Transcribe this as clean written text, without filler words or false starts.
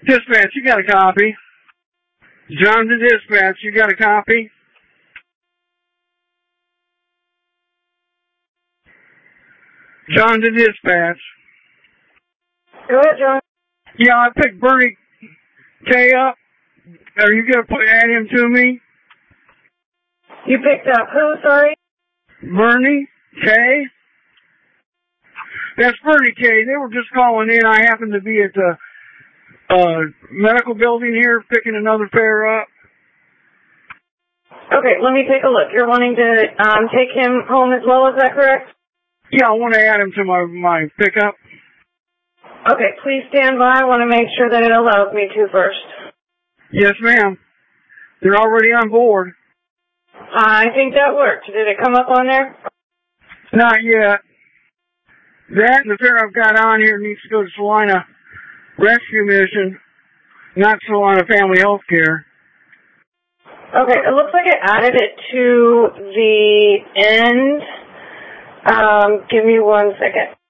Dispatch, you got a copy? John to dispatch, you got a copy? John to dispatch. Go ahead, John. Yeah, I picked Bernie K up. Are you going to add him to me? You picked up who, sorry? Bernie K. That's Bernie K. They were just calling in. I happened to be at the medical building here picking another pair up. Okay, let me take a look. You're wanting to take him home as well, is that correct? Yeah, I want to add him to my pickup. Okay, please stand by. I want to make sure that it allows me to first. Yes, ma'am. They're already on board. I think that worked. Did it come up on there? Not yet. That and the pair I've got on here needs to go to Salina Rescue Mission, not Salina Family Health Care. Okay, it looks like it added it to the end. Give me 1 second.